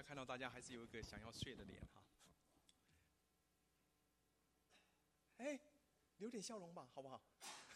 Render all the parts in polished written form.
看到大家还是有一个想要睡的脸哈。留点笑容吧，好不好？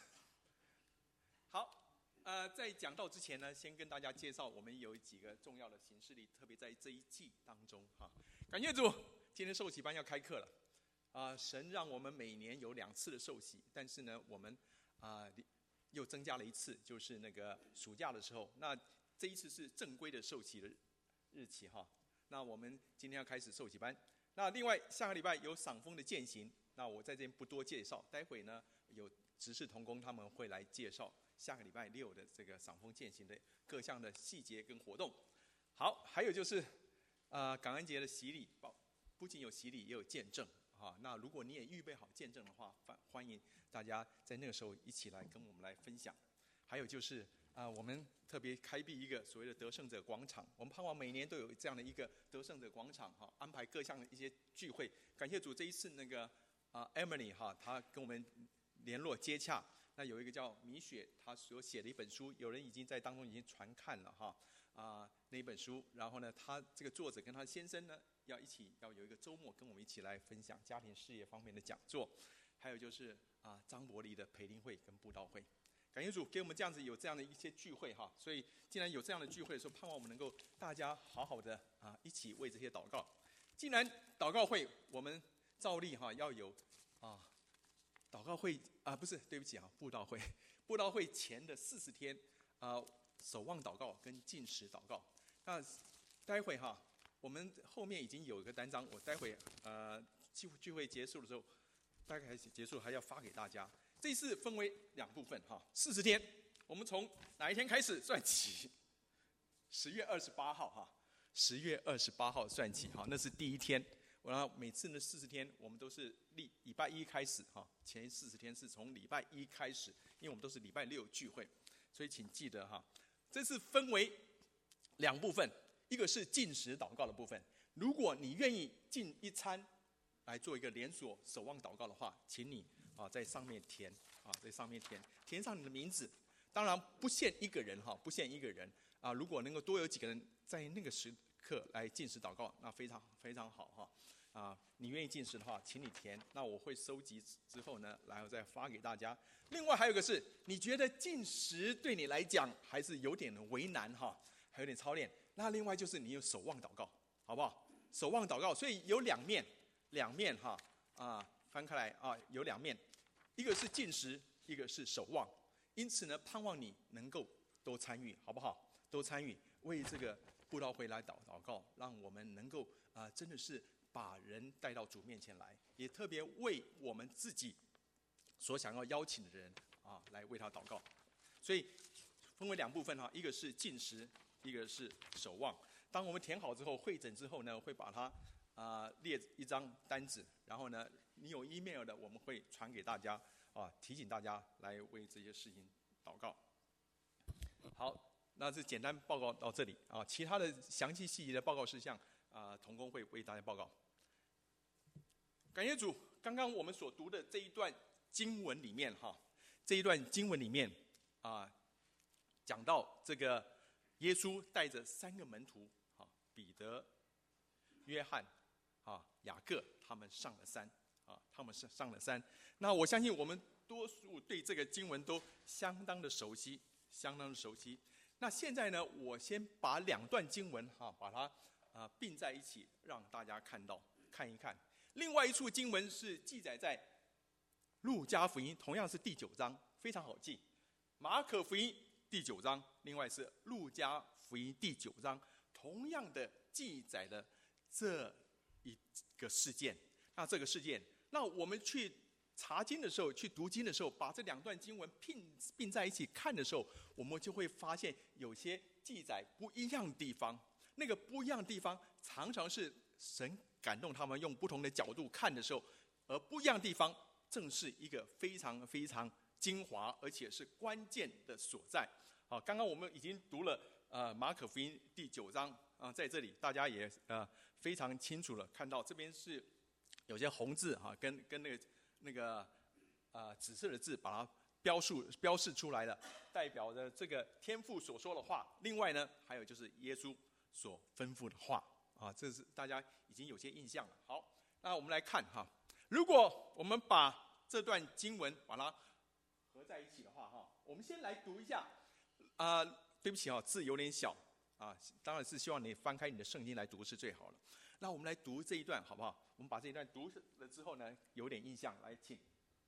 好，在讲道之前呢，先跟大家介绍我们有几个重要的行事历，特别在这一季当中哈。感谢主，今天受洗班要开课了神让我们每年有2次的受洗，但是呢，我们又增加了1次，就是那个暑假的时候。那这一次是正规的受洗的日期哈。那我们今天要开始受洗班。那另外下个礼拜有赏枫的践行，那我在这边不多介绍，待会呢有执事同工他们会来介绍下个礼拜6的这个赏枫践行的各项的细节跟活动。好，还有就是感恩节的洗礼，不仅有洗礼也有见证那如果你也预备好见证的话，欢迎大家在那个时候一起来跟我们来分享。还有就是我们特别开辟一个所谓的得胜者广场，我们盼望每年都有这样的一个得胜者广场安排各项的一些聚会。感谢主，这一次那个Emily 她跟我们联络接洽，那有一个叫米雪，她所写的一本书，有人已经在当中已经传看了那一本书。然后呢，她这个作者跟她先生呢要有一个周末跟我们一起来分享家庭事业方面的讲座。还有就是张伯礼的培灵会跟布道会。感谢主给我们有这样的一些聚会所以既然有这样的聚会的时候，盼望我们能够大家好好的一起为这些祷告。既然祷告会，我们照例要有祷告会不是，对不起布道会。布道会前的40天守望祷告跟禁食祷告。那待会我们后面已经有一个单张，我待会聚会结束的时候，大概结束还要发给大家。这次分为2部分40天，我们从哪一天开始算起？10月28号10月28号算起那是第一天。然后每次呢40天我们都是礼拜一开始前40天是从礼拜一开始，因为我们都是礼拜6聚会，所以请记得这次分为2部分，一个是禁食祷告的部分。如果你愿意进一餐来做一个连锁守望祷告的话，请你在上面填填上你的名字。当然不限一个人不限一个人如果能够多有几个人在那个时刻来禁食祷告，那非常非常好你愿意禁食的话，请你填，那我会收集之后呢，然后再发给大家。另外还有一个是，你觉得禁食对你来讲还是有点为难还有点操练，那另外就是你有守望祷告，好不好？守望祷告，所以有两面翻开来有2面，一个是禁食，一个是守望。因此呢，盼望你能够都参与，好不好？都参与，为这个布道会来祷告，让我们能够真的是把人带到主面前来，也特别为我们自己所想要邀请的人来为他祷告。所以分为2部分一个是禁食，一个是守望。当我们填好之后，会诊之后呢，会把它列一张单子，然后呢，你有 email 的，我们会传给大家提醒大家来为这些事情祷告。好，那这简单报告到这里其他的详细细节的报告事项同工会为大家报告。感谢主，刚刚我们所读的这一段经文里面讲到这个耶稣带着3个门徒彼得、约翰雅各，他们上了山那我相信我们多数对这个经文都相当的熟悉。那现在呢，我先把2段经文把它并在一起，让大家看一看。另外一处经文是记载在路加福音，同样是第9章，非常好记。马可福音第9章，另外是路加福音第9章，同样的记载了这一个事件。那这个事件，那我们去查经的时候，去读经的时候，把这2段经文并在一起看的时候，我们就会发现有些记载不一样的地方。那个不一样的地方，常常是神感动他们用不同的角度看的时候，而不一样的地方，正是一个非常非常精华，而且是关键的所在。刚刚我们已经读了马可福音第9章在这里大家也非常清楚了，看到这边是有些红字跟那个紫色的字把它标示出来了，代表着这个天父所说的话。另外呢，还有就是耶稣所吩咐的话啊，这是大家已经有些印象了。好，那我们来看哈，如果我们把这段经文把它合在一起的话哈，我们先来读一下。对不起啊，字有点小啊，当然是希望你翻开你的圣经来读是最好了。那我们来读这一段好不好？我们把这一段读了之后呢，有点印象，来请。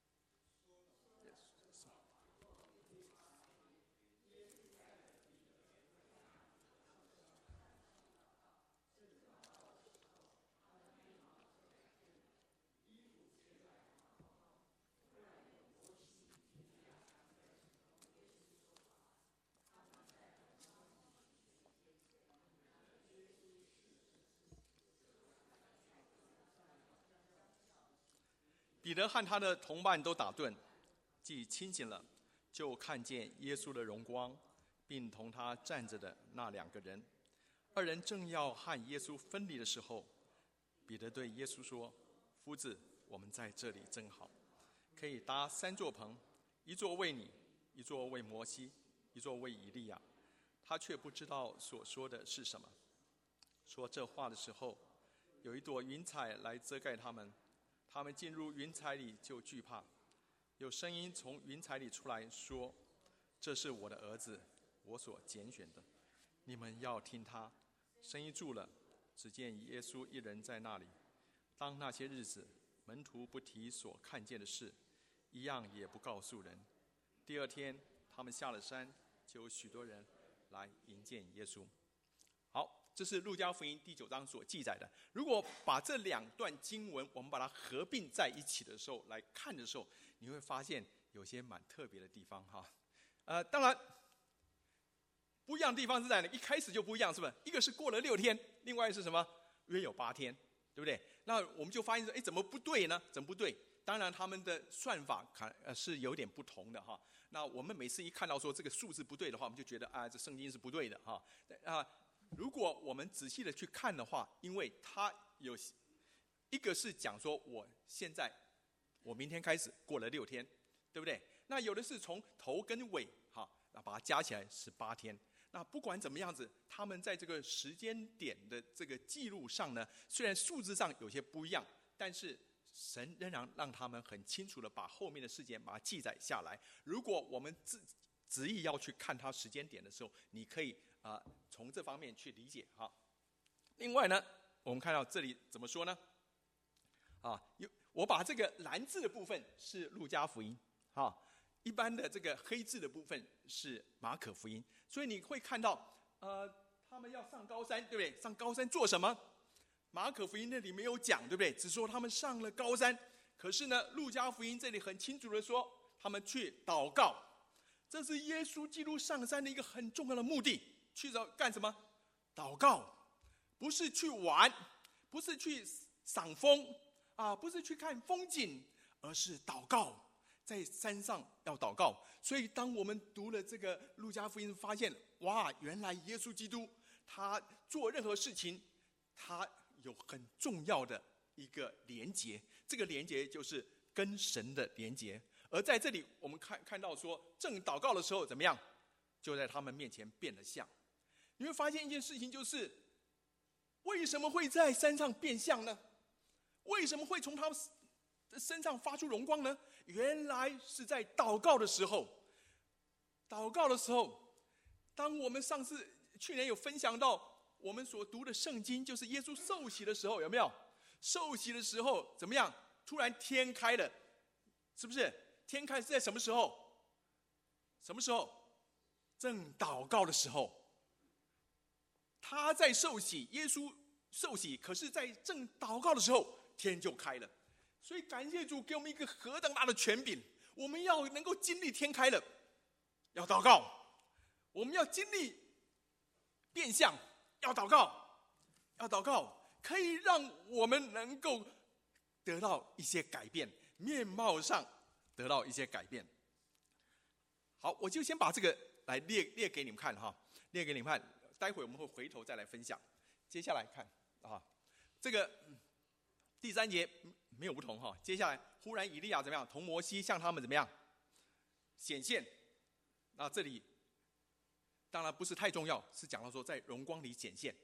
彼得和他的同伴都打盹，既清醒了，就看见耶稣的荣光，并同他站着的那2个人。2人正要和耶稣分离的时候，彼得对耶稣说：“夫子，我们在这里正好，可以搭3座棚，一座为你，一座为摩西，一座为以利亚。”他却不知道所说的是什么。说这话的时候，有一朵云彩来遮盖他们。他们进入云彩里就惧怕，有声音从云彩里出来说：“这是我的儿子，我所拣选的，你们要听他。”声音住了，只见耶稣一人在那里。当那些日子，门徒不提所看见的事，一样也不告诉人。第2天，他们下了山，就有许多人来迎见耶稣。好，这是路加福音第9章所记载的。如果把这2段经文我们把它合并在一起的时候来看的时候，你会发现有些蛮特别的地方哈。当然不一样的地方是在哪？一开始就不一样，是不是？一个是过了6天，另外是什么？约有8天，对不对？那我们就发现说，怎么不对呢？怎么不对？当然他们的算法是有点不同的哈。那我们每次一看到说这个数字不对的话，我们就觉得这圣经是不对的哈。如果我们仔细的去看的话，因为它有一个是讲说我明天开始过了6天，对不对？那有的是从头跟尾那把它加起来18天。那不管怎么样子，他们在这个时间点的这个记录上呢，虽然数字上有些不一样，但是神仍然让他们很清楚的把后面的事件把它记载下来。如果我们执意要去看它时间点的时候，你可以从这方面去理解哈。另外呢，我们看到这里怎么说呢？我把这个蓝字的部分是路加福音一般的这个黑字的部分是马可福音。所以你会看到他们要上高山，对不对？上高山做什么？马可福音那里没有讲，对不对？只说他们上了高山。可是呢，路加福音这里很清楚的说，他们去祷告。这是耶稣基督上山的一个很重要的目的。去干什么？祷告，不是去玩，不是去赏风不是去看风景，而是祷告。在山上要祷告。所以当我们读了这个路加福音，发现哇，原来耶稣基督他做任何事情，他有很重要的一个连结，这个连结就是跟神的连结。而在这里我们看到说，正祷告的时候怎么样？就在他们面前变了相。你会发现一件事情，就是为什么会在山上变相呢？为什么会从他们身上发出荣光呢？原来是在祷告的时候。祷告的时候，当我们去年有分享到我们所读的圣经，就是耶稣受洗的时候，有没有？受洗的时候怎么样？突然天开了，是不是？天开是在什么时候？什么时候？正祷告的时候。他在受洗，耶稣受洗，可是在正祷告的时候，天就开了。所以感谢主给我们一个何等大的权柄，我们要能够经历天开了，要祷告；我们要经历变相，要祷告，要祷告，可以让我们能够得到一些改变，面貌上得到一些改变。好，我就先把这个来列给你们看列给你们看，待会我们会回头再来分享。接下来看这个第3节没有不同接下来忽然以利亚怎么样？同摩西向他们怎么样显现？那这里当然不是太重要，是讲到说在荣光里显现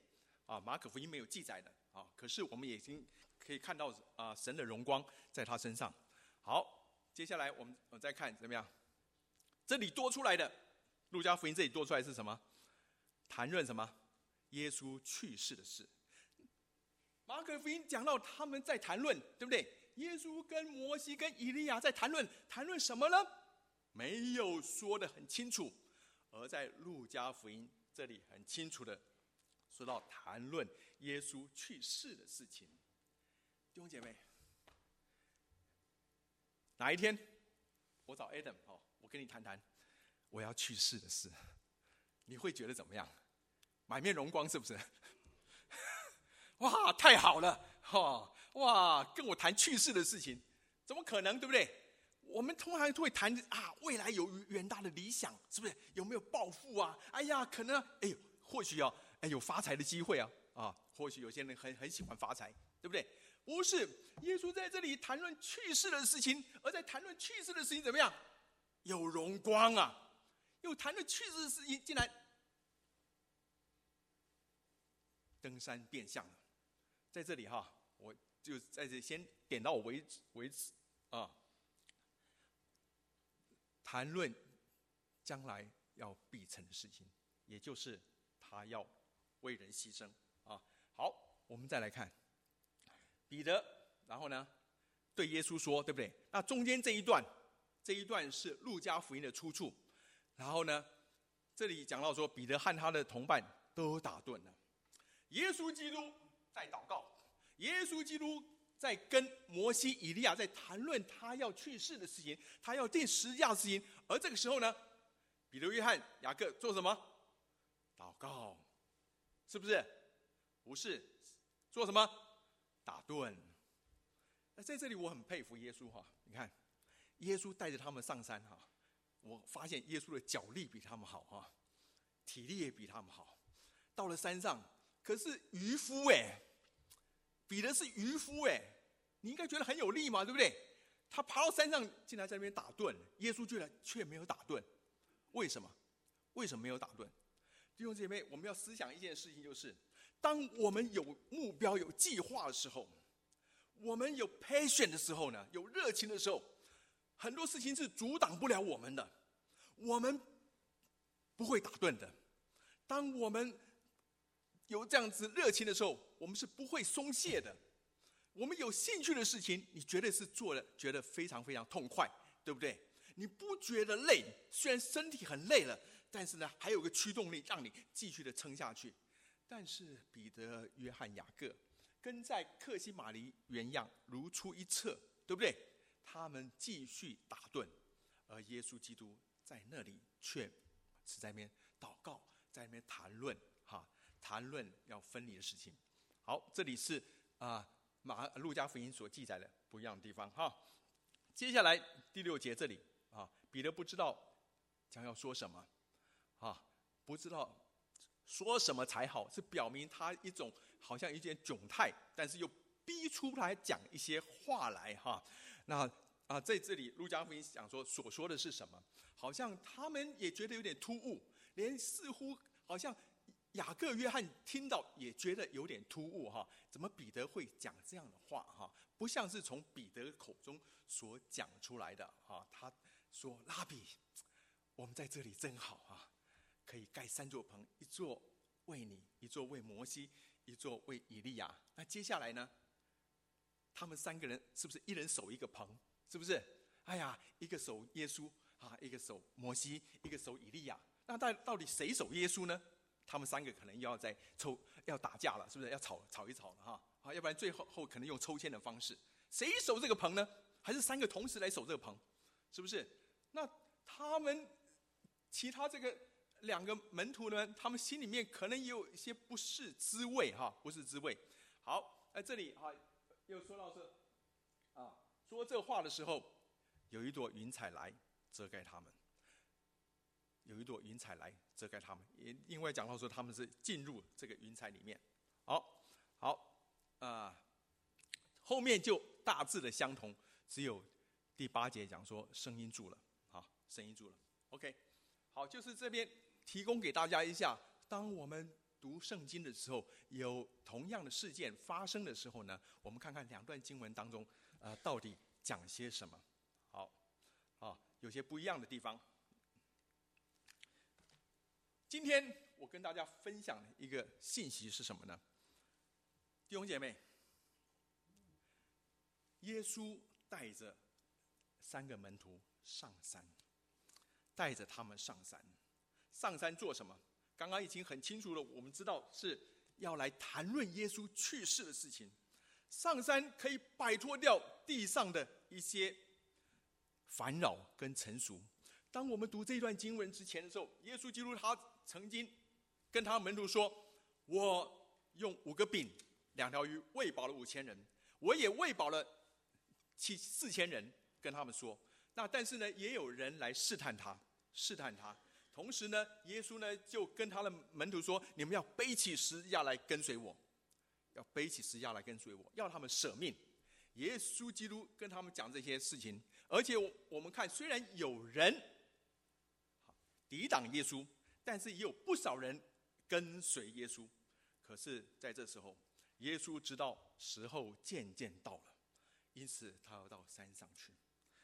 马可福音没有记载的可是我们已经可以看到神的荣光在他身上。好，接下来我们再看怎么样？这里多出来的路加福音这里多出来是什么？谈论什么？耶稣去世的事。马可福音讲到他们在谈论，对不对？耶稣跟摩西跟以利亚在谈论什么呢？没有说得很清楚。而在路加福音这里很清楚的说到谈论耶稣去世的事情。弟兄姐妹，哪一天我找 Adam 我跟你谈谈我要去世的事，你会觉得怎么样？满面荣光是不是？哇，太好了！哇，跟我谈去世的事情，怎么可能，对不对？我们通常会谈未来有远大的理想，是不是？有没有抱负啊？哎呀，可能或许有发财的机会或许有些人很喜欢发财，对不对？不是，耶稣在这里谈论去世的事情，而在谈论去世的事情怎么样？有荣光啊！又谈论去世的事情，竟然登山变相了。在这里我就在这里先点到我为止谈论将来要必成的事情，也就是他要为人牺牲好，我们再来看彼得，然后呢对耶稣说，对不对？那中间这一段是路加福音的出处，然后呢这里讲到说彼得和他的同伴都打盹了。耶稣基督在祷告，耶稣基督在跟摩西、以利亚在谈论他要去世的事情，他要钉十字架的事情。而这个时候呢，彼得、约翰、雅各做什么？祷告，是不是？不是，做什么？打盹。那在这里我很佩服耶稣你看，耶稣带着他们上山我发现耶稣的脚力比他们好体力也比他们好。到了山上，可是渔夫彼得是渔夫你应该觉得很有力嘛，对不对？他爬到山上，竟然在那边打盹，耶稣却没有打盹，为什么？为什么没有打盹？弟兄姐妹，我们要思想一件事情，就是当我们有目标、有计划的时候，我们有 passion 的时候呢，有热情的时候，很多事情是阻挡不了我们的，我们不会打盹的。当我们有这样子热情的时候，我们是不会松懈的。我们有兴趣的事情，你绝对是做了觉得非常非常痛快，对不对？你不觉得累，虽然身体很累了，但是呢还有个驱动力让你继续的撑下去。但是彼得、约翰、雅各跟在客西马尼园一样如出一辙，对不对？他们继续打盹，而耶稣基督在那里却是在那边祷告，在那边谈论要分离的事情。好，这里是路加福音所记载的不一样的地方接下来第6节这里彼得不知道将要说什么不知道说什么才好，是表明他一种好像有点窘态，但是又逼出来讲一些话来那在这里路加福音讲说所说的是什么，好像他们也觉得有点突兀，连似乎好像雅各、约翰听到也觉得有点突兀怎么彼得会讲这样的话不像是从彼得口中所讲出来的他说：“拉比，我们在这里真好可以盖3座棚，一座为你，一座为摩西，一座为以利亚。那接下来呢？他们3个人是不是一人守一个棚？是不是？哎呀，一个守耶稣一个守摩西，一个守以利亚。那到底谁守耶稣呢？他们3个可能要打架了，是不是？要吵一吵了要不然最后可能用抽签的方式，谁守这个棚呢？还是3个同时来守这个棚？是不是？那他们其他这个2个门徒呢，他们心里面可能也有一些不是滋味不是滋味。好，在这里又说到说这话的时候，有一朵云彩来遮盖他们，有一朵云彩来遮盖他们，也因为讲到说他们是进入这个云彩里面。好，后面就大致的相同，只有第8节讲说声音住了，声音住了。OK， 好，就是这边提供给大家一下，当我们读圣经的时候，有同样的事件发生的时候呢，我们看看两段经文当中，到底讲些什么？好，有些不一样的地方。今天我跟大家分享一个信息是什么呢？弟兄姐妹，耶稣带着3个门徒上山，带着他们上山。上山做什么？刚刚已经很清楚了，我们知道是要来谈论耶稣去世的事情。上山可以摆脱掉地上的一些烦扰跟成熟。当我们读这段经文之前的时候，耶稣基督他曾经跟他门徒说：“我用5个饼、2条鱼喂饱了5000人，我也喂饱了4000人。”跟他们说。那但是呢，也有人来试探他。同时呢，耶稣呢就跟他的门徒说：“你们要背起十字架来跟随我，要背起十字架来跟随我，要他们舍命。”耶稣基督跟他们讲这些事情，而且我们看，虽然有人抵挡耶稣，但是也有不少人跟随耶稣。可是在这时候，耶稣知道时候渐渐到了，因此他要到山上去。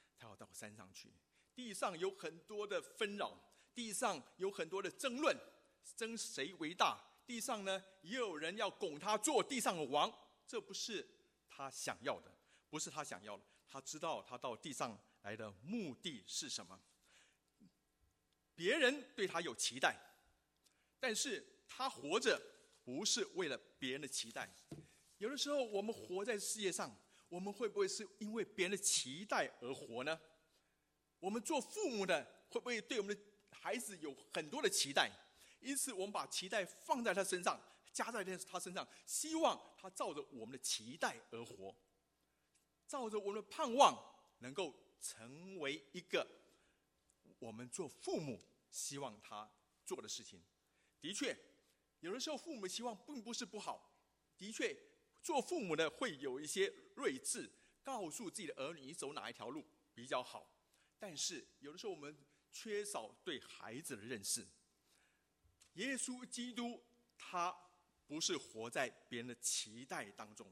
地上有很多的纷扰，地上有很多的争论，争谁为大。地上呢，也有人要拱他做地上的王，这不是他想要的，他知道他到地上来的目的是什么。别人对他有期待，但是他活着不是为了别人的期待。有的时候我们活在世界上，我们会不会是因为别人的期待而活呢？我们做父母的会不会对我们的孩子有很多的期待？因此我们把期待放在他身上，加在他身上，希望他照着我们的期待而活，照着我们的盼望能够成为一个我们做父母希望他做的事情。的确，有的时候父母希望并不是不好，的确做父母的会有一些睿智，告诉自己的儿女走哪一条路比较好。但是有的时候我们缺少对孩子的认识。耶稣基督他不是活在别人的期待当中，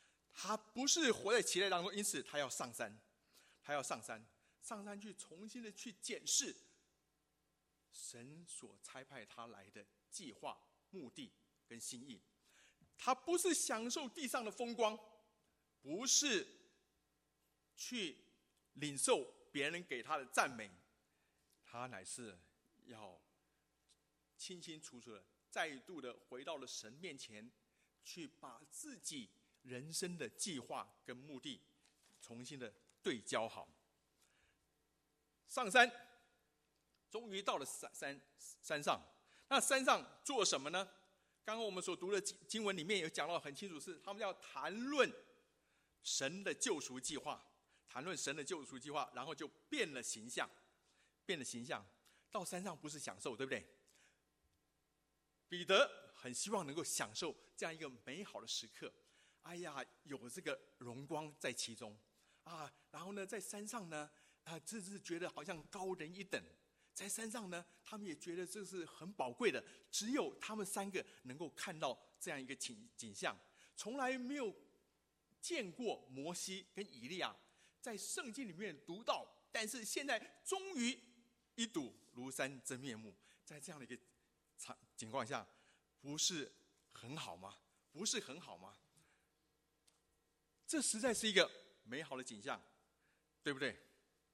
因此他要上山，上山去重新的去检视神所差派他来的计划、目的跟心意。他不是享受地上的风光，不是去领受别人给他的赞美，他乃是要清清楚楚的再度的回到了神面前，去把自己人生的计划跟目的重新的对焦好。上山，终于到了山上。那山上做什么呢？刚刚我们所读的经文里面有讲到很清楚，是他们要谈论神的救赎计划，然后就变了形象。到山上不是享受，对不对？彼得很希望能够享受这样一个美好的时刻，有这个荣光在其中然后呢，在山上呢，这是觉得好像高人一等。在山上呢，他们也觉得这是很宝贵的，只有他们3个能够看到这样一个景象，从来没有见过摩西跟以利亚在圣经里面读到，但是现在终于一睹庐山真面目。在这样的一个情况下，不是很好吗？这实在是一个美好的景象，对不对？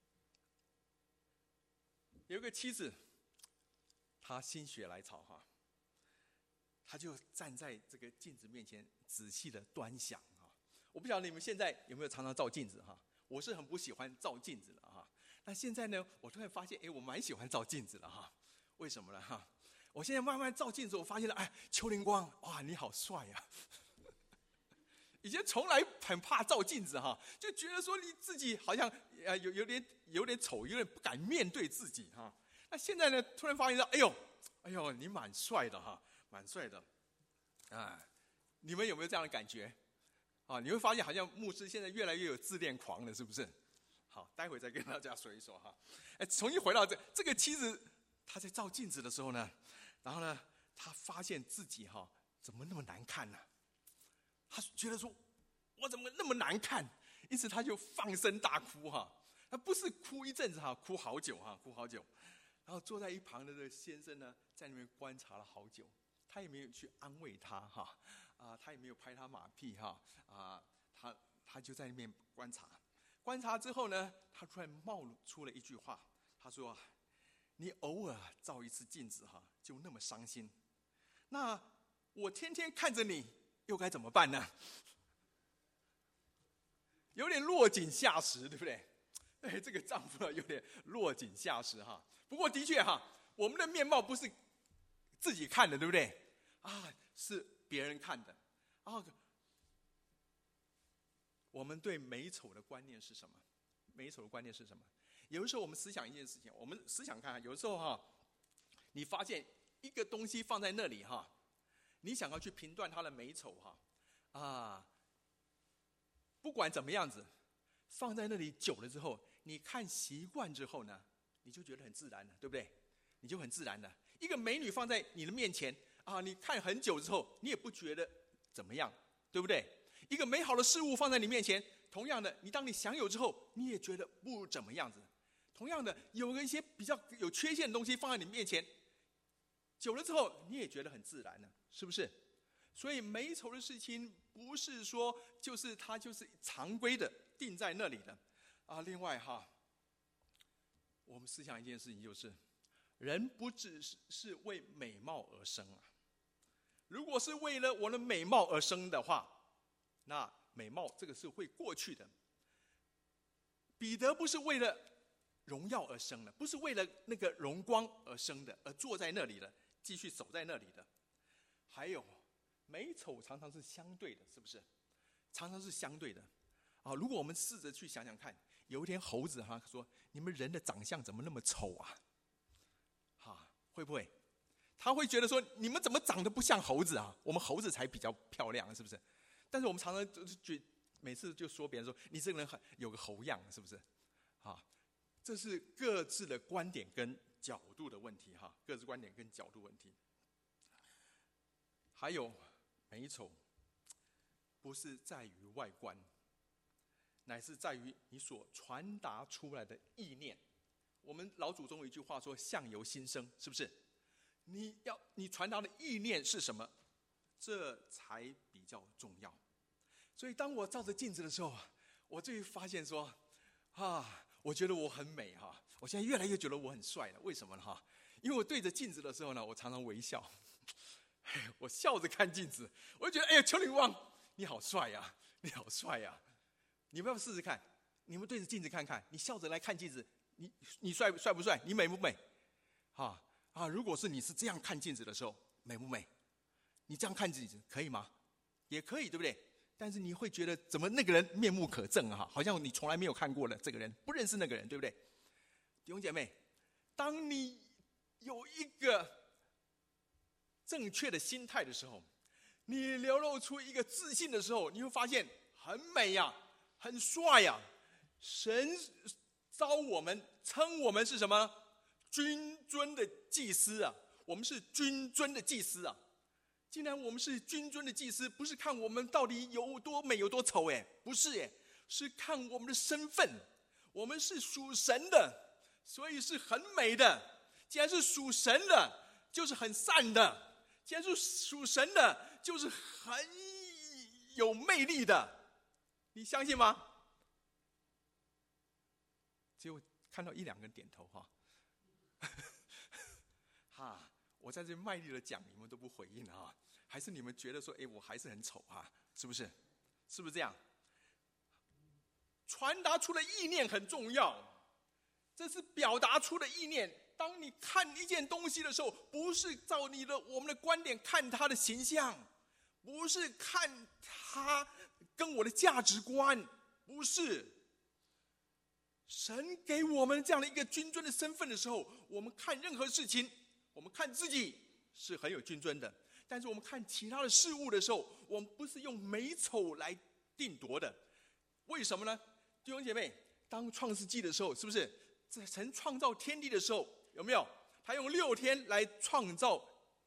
有一个妻子，她心血来潮她就站在这个镜子面前仔细的端详我不晓得你们现在有没有常常照镜子我是很不喜欢照镜子的那现在呢，我突然发现我蛮喜欢照镜子的为什么呢我现在慢慢照镜子，我发现了邱凌光，哇，你好帅呀！以前从来很怕照镜子就觉得说你自己好像有点丑，有点不敢面对自己那现在呢，突然发现到，哎呦，你蛮帅的蛮帅的你们有没有这样的感觉你会发现好像牧师现在越来越有自恋狂了，是不是？好，待会再跟大家说一说重新回到这个妻子，她在照镜子的时候呢，然后呢， 他发现自己怎么那么难看呢？他觉得说，我怎么那么难看？因此他就放声大哭他不是哭一阵子哭好久哭好久。然后坐在一旁的这个先生呢，在那边观察了好久，他也没有去安慰他他也没有拍他马屁他就在那边观察。观察之后呢，他突然冒出了一句话，他说：“你偶尔照一次镜子就那么伤心，那我天天看着你，又该怎么办呢？”有点落井下石，对不对？这个丈夫有点落井下石不过的确我们的面貌不是自己看的，对不对？是别人看的我们对美丑的观念是什么？美丑的观念是什么？有的时候我们思想一件事情，我们思想看有的时候你发现一个东西放在那里你想要去评断它的美丑不管怎么样子，放在那里久了之后，你看习惯之后呢，你就觉得很自然了，对不对？你就很自然了。一个美女放在你的面前你看很久之后，你也不觉得怎么样，对不对？一个美好的事物放在你面前，同样的，当你享有之后，你也觉得不怎么样子。同样的，有一些比较有缺陷的东西放在你面前，久了之后，你也觉得很自然了，是不是？所以美丑的事情不是说它就是常规的定在那里的另外我们思想一件事情，就是人不只是为美貌而生如果是为了我的美貌而生的话，那美貌这个是会过去的。彼得不是为了荣耀而生的，不是为了那个荣光而生的，而坐在那里的，继续守在那里的。还有美丑常常是相对的，是不是？常常是相对的如果我们试着去想想看，有一天猴子说：“你们人的长相怎么那么丑会不会？他会觉得说：“你们怎么长得不像猴子我们猴子才比较漂亮，是不是？”但是我们常常每次就说别人说：“你这个人有个猴样，是不是？”这是各自的观点跟角度的问题各自观点跟角度问题。还有美丑，不是在于外观，乃是在于你所传达出来的意念。我们老祖宗有一句话说：“相由心生”，是不是？你传达的意念是什么，这才比较重要。所以当我照着镜子的时候，我就会发现说我觉得我很美我现在越来越觉得我很帅了。为什么呢因为我对着镜子的时候呢，我常常微笑我笑着看镜子，我就觉得哎呀，邱林旺你好帅呀，你好帅呀！你们要不要试试看？你们对着镜子看看，你笑着来看镜子，你帅不帅？你美不美？如果是你是这样看镜子的时候，美不美？你这样看镜子可以吗？也可以，对不对？但是你会觉得怎么那个人面目可憎好像你从来没有看过的这个人，不认识那个人，对不对？弟兄姐妹，当你有一个正确的心态的时候，你流露出一个自信的时候，你会发现很美呀，很帅呀。神召我们，称我们是什么？君尊的祭司我们是君尊的祭司既然我们是君尊的祭司，不是看我们到底有多美有多丑不是是看我们的身份。我们是属神的，所以是很美的。既然是属神的，就是很善的。既然是属神的，就是很有魅力的。你相信吗？只有看到一两个人点头我在这卖力的讲，你们都不回应还是你们觉得说，我还是很丑是不是？是不是这样？传达出的意念很重要，这是表达出的意念。当你看一件东西的时候，不是照我们的观点看它的形象，不是看它跟我的价值观，不是。神给我们这样的一个君尊的身份的时候，我们看任何事情，我们看自己是很有君尊的，但是我们看其他的事物的时候，我们不是用美丑来定夺的。为什么呢？弟兄姐妹，当创世纪的时候，是不是在神创造天地的时候，有没有他用6天来创造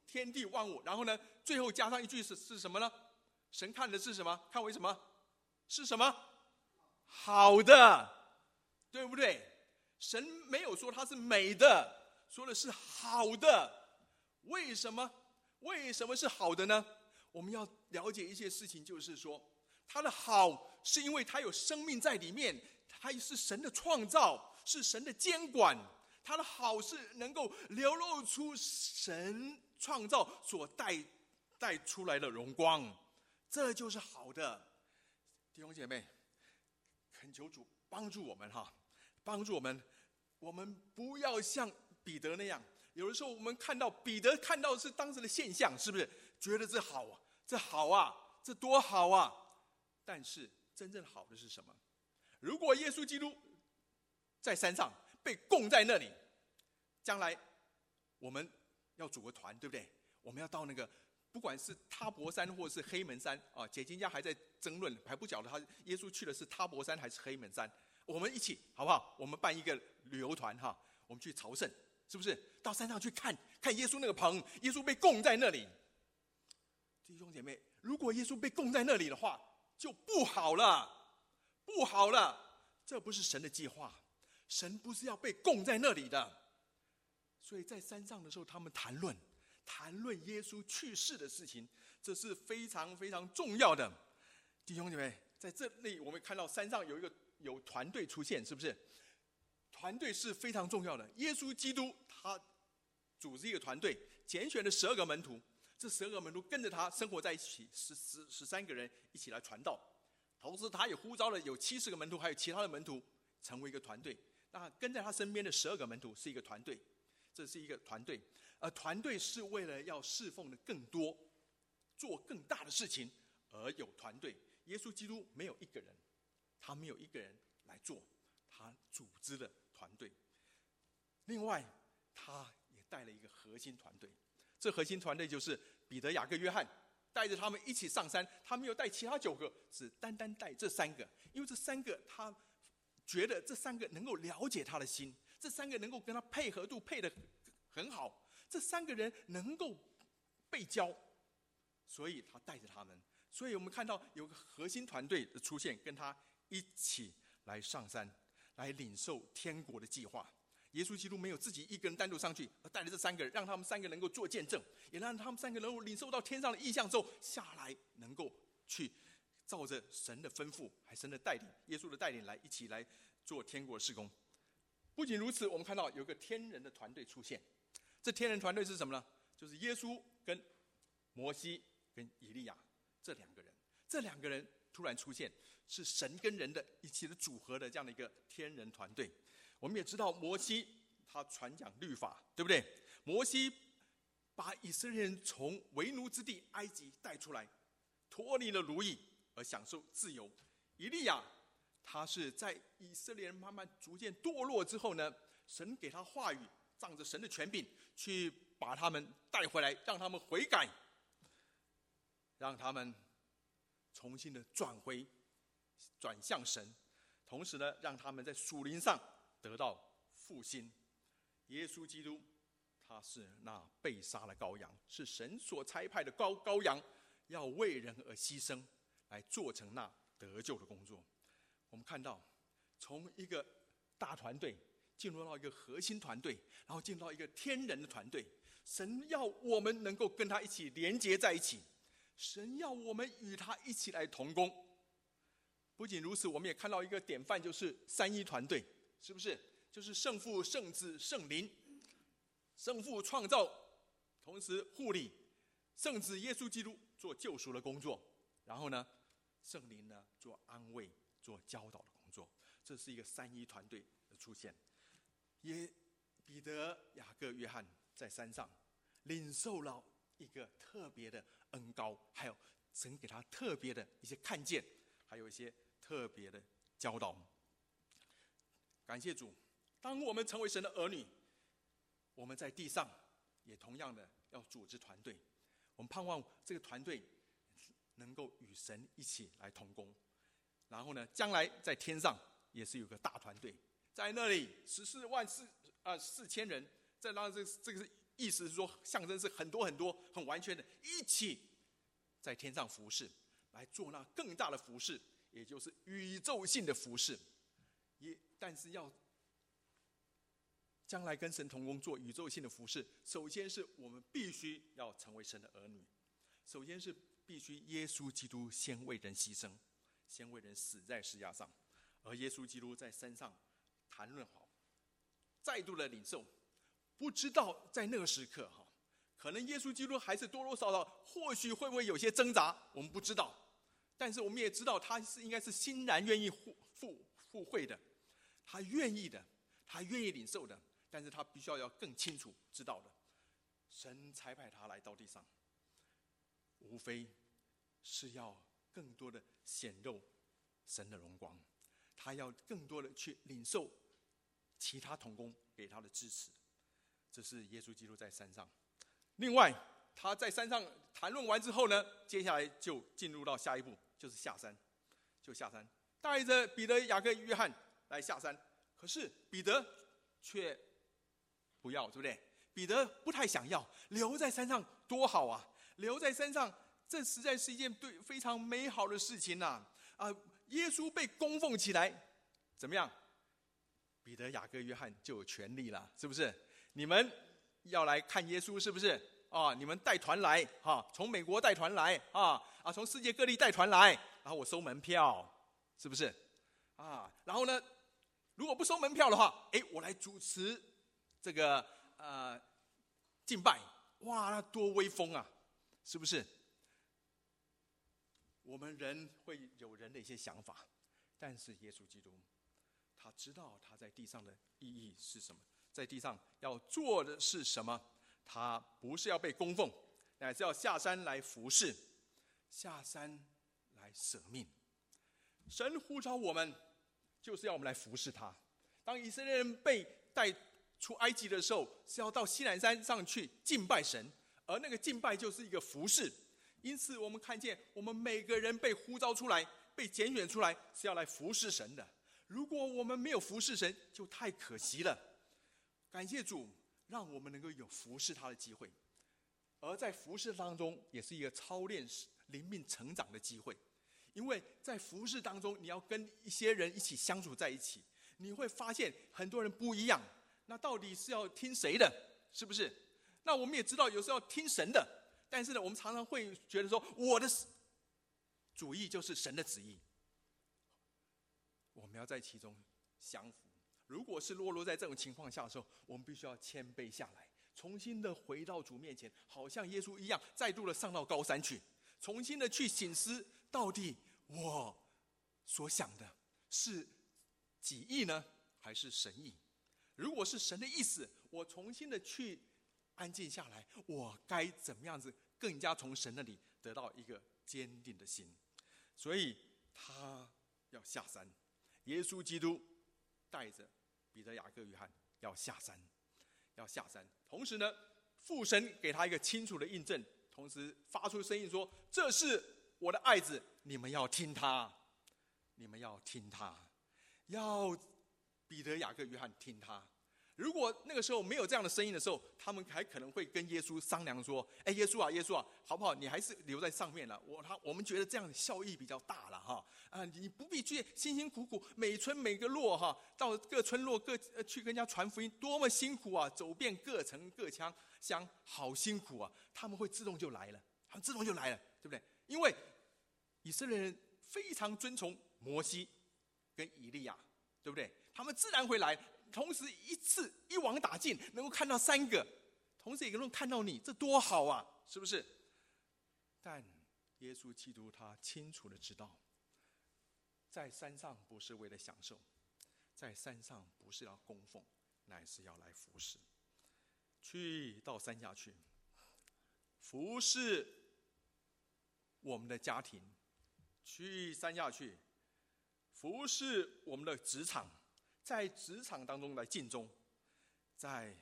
天地万物。然后呢，最后加上一句是什么呢？神看的是什么？看为什么？是什么？好的，对不对？神没有说它是美的，说的是好的。为什么？为什么是好的呢？我们要了解一些事情，就是说它的好是因为它有生命在里面，它是神的创造，是神的监管。它的好是能够流露出神创造所带出来的荣光，这就是好的。弟兄姐妹，恳求主帮助我们帮助我们，我们不要像彼得那样。有的时候我们看到彼得看到的是当时的现象，是不是觉得这好啊，这好啊，这多好啊？但是真正好的是什么？如果耶稣基督在山上被供在那里，将来我们要组个团，对不对？我们要到那个不管是他伯山或是黑门山啊，解经家还在争论，还不晓得耶稣去的是他伯山还是黑门山。我们一起好不好？我们办一个旅游团我们去朝圣，是不是？到山上去看看耶稣那个棚，耶稣被供在那里。弟兄姐妹，如果耶稣被供在那里的话，就不好了，不好了。这不是神的计划，神不是要被供在那里的。所以在山上的时候，他们谈论耶稣去世的事情，这是非常非常重要的。弟兄姐妹，在这里我们看到山上有团队出现，是不是？团队是非常重要的。耶稣基督他组织一个团队，拣选了12个门徒，这12个门徒跟着他生活在一起，13个人一起来传道。同时他也呼召了有70个门徒，还有其他的门徒成为一个团队。那跟在他身边的12个门徒是一个团队，这是一个团队。而团队是为了要侍奉的更多，做更大的事情而有团队。耶稣基督没有一个人，他没有一个人来做，他组织了团队。另外他也带了一个核心团队，这核心团队就是彼得、雅各、约翰，带着他们一起上山。他没有带其他9个，只单单带这3个，因为这3个他觉得这3个能够了解他的心，这3个能够跟他配合度配得很好，这3个人能够被教，所以他带着他们。所以我们看到有个核心团队的出现，跟他一起来上山，来领受天国的计划。耶稣基督没有自己一个人单独上去，而带着这3个人，让他们3个能够做见证，也让他们3个能够领受到天上的异象之后下来，能够去照着神的吩咐，还神的带领，耶稣的带领来一起来做天国的事工。不仅如此，我们看到有个天人的团队出现。这天人团队是什么呢？就是耶稣跟摩西跟以利亚这2个人突然出现，是神跟人的一起的组合的这样的一个天人团队。我们也知道摩西他传讲律法，对不对？摩西把以色列人从为奴之地埃及带出来，脱离了奴役而享受自由。以利亚他是在以色列人慢慢逐渐堕落之后呢，神给他话语，仗着神的权柄去把他们带回来，让他们悔改，让他们重新的转向神，同时呢，让他们在属灵上得到复兴。耶稣基督他是那被杀的羔羊，是神所差派的羔羊，要为人而牺牲，来做成那得救的工作。我们看到从一个大团队进入到一个核心团队，然后进入到一个天人的团队。神要我们能够跟他一起连结在一起，神要我们与他一起来同工。不仅如此，我们也看到一个典范，就是三一团队，是不是？就是圣父、圣子、圣灵。圣父创造，同时护理；圣子耶稣基督做救赎的工作，然后呢，圣灵呢做安慰、做教导的工作。这是一个三一团队的出现。彼得、雅各、约翰在山上领受了一个特别的恩膏，还有神给他特别的一些看见，还有一些特别的教导。感谢主，当我们成为神的儿女，我们在地上也同样的要组织团队。我们盼望这个团队能够与神一起来同工，然后呢，将来在天上也是有个大团队，在那里14万4千人，再让这个意思是说，象征是很多很多很完全的，一起在天上服侍，来做那更大的服侍，也就是宇宙性的服侍。但是要将来跟神同工做宇宙性的服侍，首先是我们必须要成为神的儿女，首先是必须耶稣基督先为人牺牲，先为人死在十字架上，而耶稣基督在山上谈论好，再度的领受。不知道在那个时刻可能耶稣基督还是多多少少，或许会不会有些挣扎，我们不知道。但是我们也知道，他应该是欣然愿意付会的，他愿意的，他愿意领受的。但是他必须要更清楚知道的，神差派他来到地上，无非是要更多的显露神的荣光，他要更多的去领受其他同工给他的支持。这是耶稣基督在山上。另外，他在山上谈论完之后呢，接下来就进入到下一步，就是下山，带着彼得、雅各、约翰来下山。可是彼得却不要，对不对？彼得不太想要，留在山上多好啊！留在山上，这实在是一件非常美好的事情呐！耶稣被供奉起来，怎么样？彼得、雅各、约翰就有权利了，是不是？你们要来看耶稣，是不是？你们带团来，从美国带团来，从世界各地带团来，然后我收门票，是不是？然后呢，如果不收门票的话，我来主持这个敬拜，哇，那多威风啊，是不是？我们人会有人的一些想法，但是耶稣基督，他知道他在地上的意义是什么，在地上要做的是什么。他不是要被供奉，乃是要下山来服侍，下山来舍命。神呼召我们，就是要我们来服侍他。当以色列人被带出埃及的时候，是要到西乃山上去敬拜神，而那个敬拜就是一个服侍。因此我们看见，我们每个人被呼召出来，被拣选出来，是要来服侍神的。如果我们没有服侍神，就太可惜了。感谢主，让我们能够有服侍他的机会，而在服侍当中，也是一个操练灵命成长的机会。因为在服侍当中，你要跟一些人一起相处在一起，你会发现很多人不一样。那到底是要听谁的？是不是？那我们也知道，有时候要听神的，但是呢，我们常常会觉得说，我的主意就是神的旨意。我们要在其中降服。如果是落在这种情况下的时候，我们必须要谦卑下来，重新的回到主面前，好像耶稣一样，再度的上到高山去，重新的去省思，到底我所想的是己意呢，还是神意？如果是神的意思，我重新的去安静下来，我该怎么样子更加从神那里得到一个坚定的心？所以他要下山，耶稣基督带着彼得、雅各、约翰要下山。同时呢，父神给他一个清楚的印证，同时发出声音说：“这是我的爱子，你们要听他，要彼得、雅各、约翰听他。”如果那个时候没有这样的声音的时候，他们还可能会跟耶稣商量说：“耶稣啊，好不好？你还是留在上面了。我们觉得这样效益比较大了哈。你不必去辛辛苦苦每村每个落到各村落去跟人家传福音，多么辛苦啊！走遍各城各乡，好辛苦啊！他们会自动就来了，对不对？因为以色列人非常尊崇摩西跟以利亚，对不对？他们自然会来。同时一网打尽，能够看到3个，同时也能够看到你，这多好啊，是不是？但耶稣基督他清楚的知道，在山上不是为了享受，在山上不是要供奉，乃是要来服侍。去到山下去，服侍我们的家庭；去山下去，服侍我们的职场。在职场当中来尽忠，在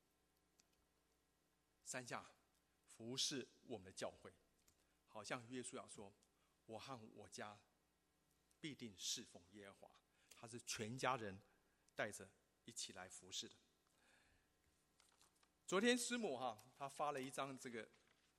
山下服侍我们的教会，好像约书亚说：“我和我家必定侍奉耶和华。”他是全家人带着一起来服侍的。 昨天师母她发了一张这个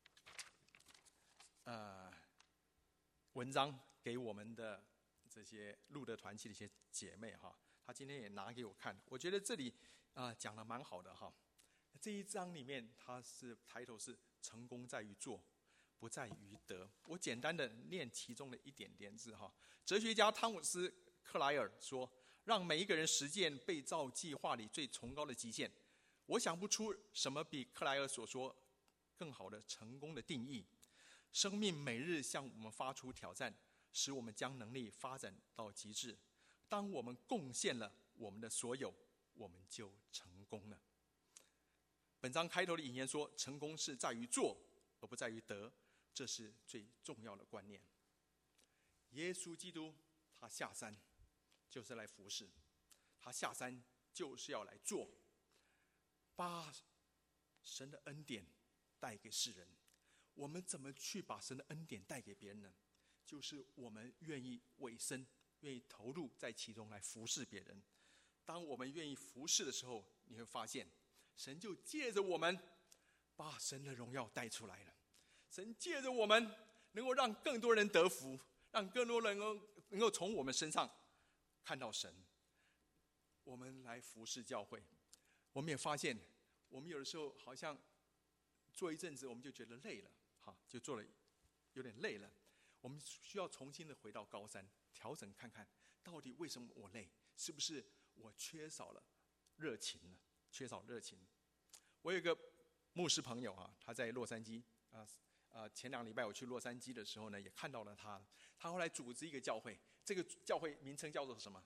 文章给我们的这些路德团契的一些姐妹她今天也拿给我看，我觉得这里讲得蛮好的这一章里面它是抬头是成功在于做，不在于得。我简单的念其中的一点点字哲学家汤姆斯克莱尔说，让每一个人实践被造计划里最崇高的极限。我想不出什么比克莱尔所说更好的成功的定义。生命每日向我们发出挑战，使我们将能力发展到极致。当我们贡献了我们的所有，我们就成功了。本章开头的引言说，成功是在于做，而不在于得，这是最重要的观念。耶稣基督他下山就是来服侍，他下山就是要来做，把神的恩典带给世人。我们怎么去把神的恩典带给别人呢？就是我们愿意委身，愿意投入在其中来服侍别人。当我们愿意服侍的时候，你会发现神就借着我们把神的荣耀带出来了。神借着我们能够让更多人得福，让更多人能够从我们身上看到神。我们来服侍教会，我们也发现我们有的时候好像做一阵子我们就觉得累了，就做了有点累了。我们需要重新的回到高山，调整看看到底为什么我累，是不是我缺少了热情呢？缺少热情。我有一个牧师朋友他在洛杉矶前2礼拜我去洛杉矶的时候呢，也看到了他。他后来组织一个教会，这个教会名称叫做什么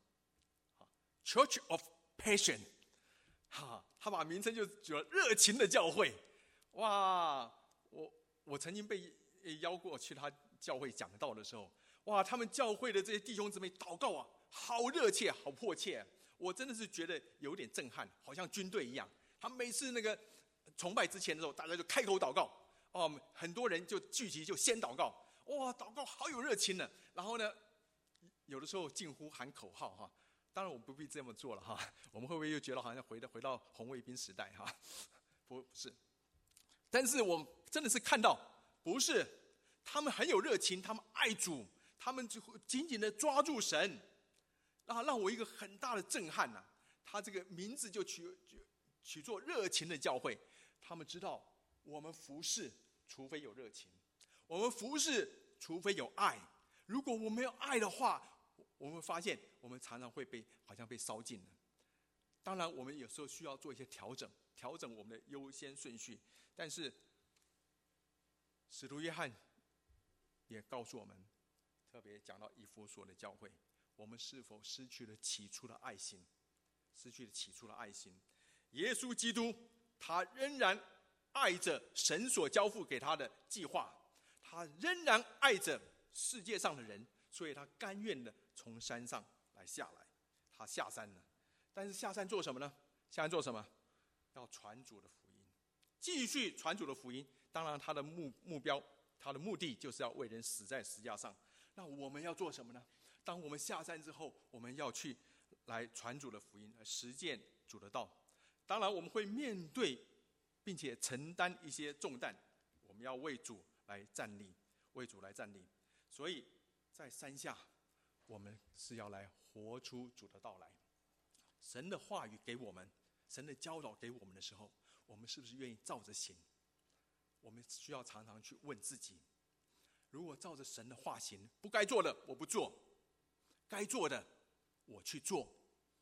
？Church of Passion。他把名称就举了热情的教会。哇，我曾经被邀过去他教会讲道的时候，哇，他们教会的这些弟兄姊妹祷告好热切，好迫切。我真的是觉得有点震撼，好像军队一样。他们每次那个崇拜之前的时候，大家就开口祷告很多人就聚集就先祷告，哇，祷告好有热情呢。然后呢，有的时候近乎喊口号当然我们不必这么做了我们会不会又觉得好像回到红卫兵时代不是。但是我真的是看到，不是他们很有热情，他们爱主，他们就紧紧的抓住神，让我一个很大的震撼他这个名字就取作热情的教会。他们知道我们服侍除非有热情，我们服侍除非有爱。如果我没有爱的话，我们发现我们常常会好像被烧尽了。当然我们有时候需要做一些调整我们的优先顺序。但是使徒约翰也告诉我们，特别讲到以弗所的教会，我们是否失去了起初的爱心？耶稣基督他仍然爱着神所交付给他的计划，他仍然爱着世界上的人，所以他甘愿的从山上下来。他下山了，但是下山做什么呢？下山做什么？要传主的福音，继续传主的福音。当然他的目标，他的目的就是要为人死在十字架上。那我们要做什么呢？当我们下山之后，我们要去来传主的福音，来实践主的道。当然我们会面对并且承担一些重担，我们要为主来站立。所以在山下我们是要来活出主的道来。神的话语给我们，神的教导给我们的时候，我们是不是愿意照着行？我们需要常常去问自己，如果照着神的话行，不该做的我不做，该做的我去做，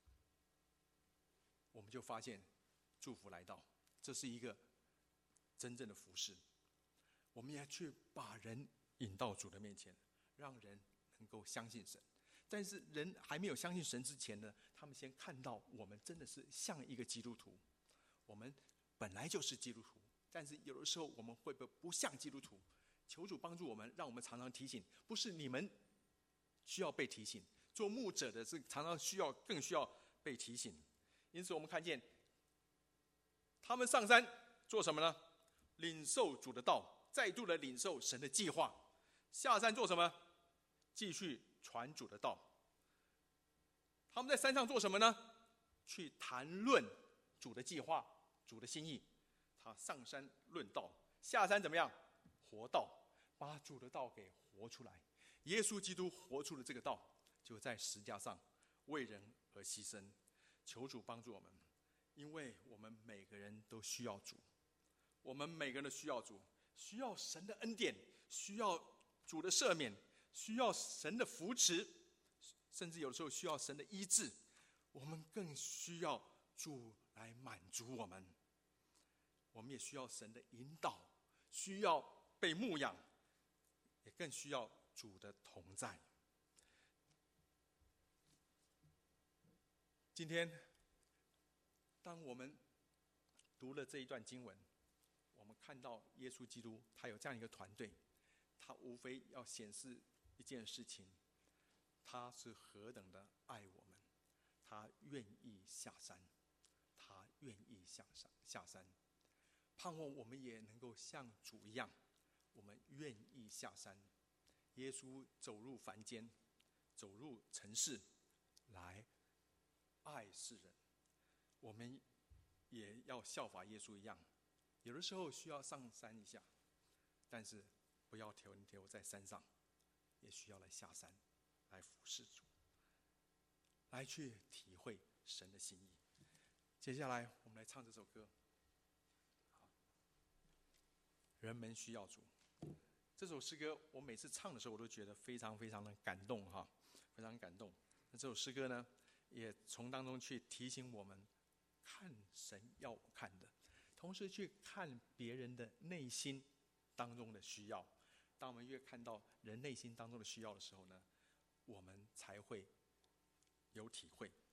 我们就发现祝福来到。这是一个真正的服事。我们也去把人引到主的面前，让人能够相信神。但是人还没有相信神之前呢，他们先看到我们真的是像一个基督徒。我们本来就是基督徒，但是有的时候我们会不像基督徒。求主帮助我们，让我们常常提醒，不是你们需要被提醒，做牧者的是常常更需要被提醒。因此我们看见他们上山做什么呢？领受主的道，再度的领受神的计划。下山做什么？继续传主的道。他们在山上做什么呢？去谈论主的计划，主的心意。 他上山论道，下山怎么样？活道，把主的道给活出来。耶稣基督活出了这个道，就在十字架上为人而牺牲。求主帮助我们，因为我们每个人都需要主，我们每个人都需要主，需要神的恩典，需要主的赦免，需要神的扶持，甚至有的时候需要神的医治。我们更需要主来满足我们，我们也需要神的引导，需要被牧养，也更需要主的同在。今天当我们读了这一段经文，我们看到耶稣基督他有这样一个团队，他无非要显示一件事情，他是何等的爱我们，他愿意下山，他愿意下山，盼望我们也能够像主一样，我们愿意下山。耶稣走入凡间，走入城市，来爱世人。我们也要效法耶稣一样，有的时候需要上山一下，但是不要停留在山上，也需要来下山，来服侍主，来去体会神的心意。接下来我们来唱这首歌，人们需要主。这首诗歌我每次唱的时候，我都觉得非常非常的感动哈，非常感动。那这首诗歌呢，也从当中去提醒我们，看神要我看的，同时去看别人的内心当中的需要。当我们越看到人内心当中的需要的时候呢，我们才会有体会。